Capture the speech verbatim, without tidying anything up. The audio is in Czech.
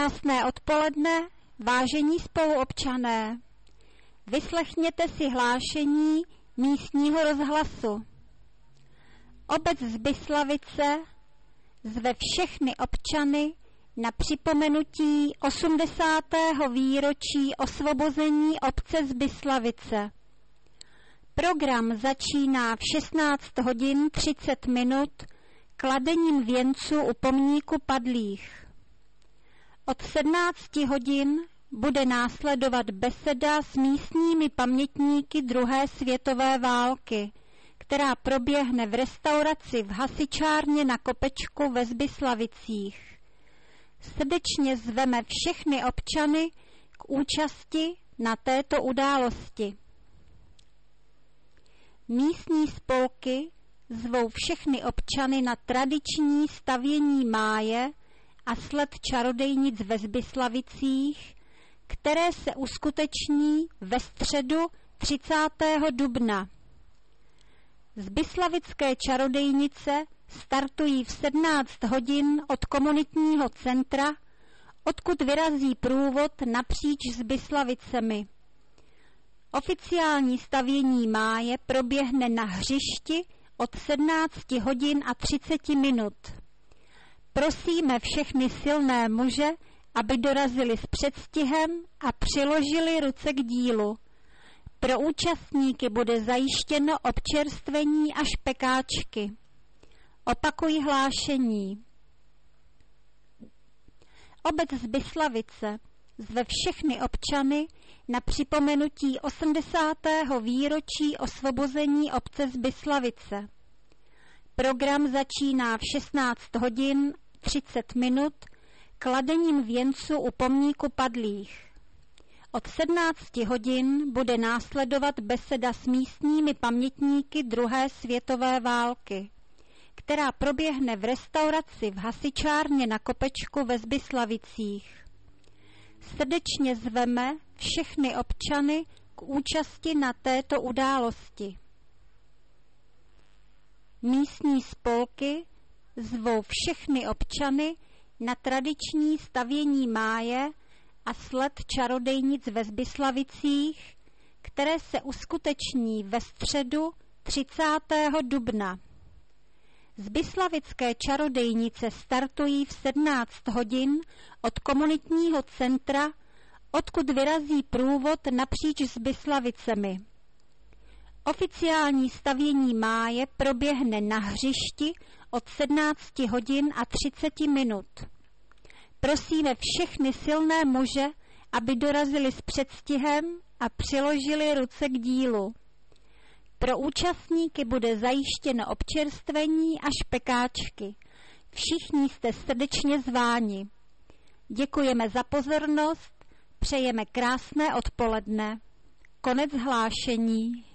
Krásné odpoledne, vážení spoluobčané. Vyslechněte si hlášení místního rozhlasu. Obec Zbyslavice zve všechny občany na připomenutí osmdesátého výročí osvobození obce Zbyslavice. Program začíná v šestnáct hodin třicet minut kladením věnců u pomníku padlých. Od sedmnácti hodin bude následovat beseda s místními pamětníky druhé světové války, která proběhne v restauraci v hasičárně na Kopečku ve Zbyslavicích. Srdečně zveme všechny občany k účasti na této události. Místní spolky zvou všechny občany na tradiční stavění máje a sled čarodejnic ve Zbyslavicích, které se uskuteční ve středu třicátého dubna. Zbyslavické čarodejnice startují v sedmnáct hodin od komunitního centra, odkud vyrazí průvod napříč Zbyslavicemi. Oficiální stavění máje proběhne na hřišti od sedmnáct hodin a třicet minut. Prosíme všechny silné muže, aby dorazili s předstihem a přiložili ruce k dílu. Pro účastníky bude zajištěno občerstvení a špekáčky. Opakuji hlášení. Obec Zbyslavice zve všechny občany na připomenutí osmdesátého výročí osvobození obce Zbyslavice. Program začíná v šestnáct hodin třicet minut kladením věnců u pomníku padlých. Od sedmnácti hodin bude následovat beseda s místními pamětníky druhé světové války, která proběhne v restauraci v hasičárně na Kopečku ve Zbyslavicích. Srdečně zveme všechny občany k účasti na této události. Místní spolky zvou všechny občany na tradiční stavění máje a sled čarodejnic ve Zbyslavicích, které se uskuteční ve středu třicátého dubna. Zbyslavické čarodejnice startují v sedmnáct hodin od komunitního centra, odkud vyrazí průvod napříč Zbyslavicemi. Oficiální stavění máje proběhne na hřišti od sedmnáct hodin a třicet minut. Prosíme všechny silné muže, aby dorazili s předstihem a přiložili ruce k dílu. Pro účastníky bude zajištěno občerstvení a špekáčky. Všichni jste srdečně zváni. Děkujeme za pozornost, přejeme krásné odpoledne. Konec hlášení.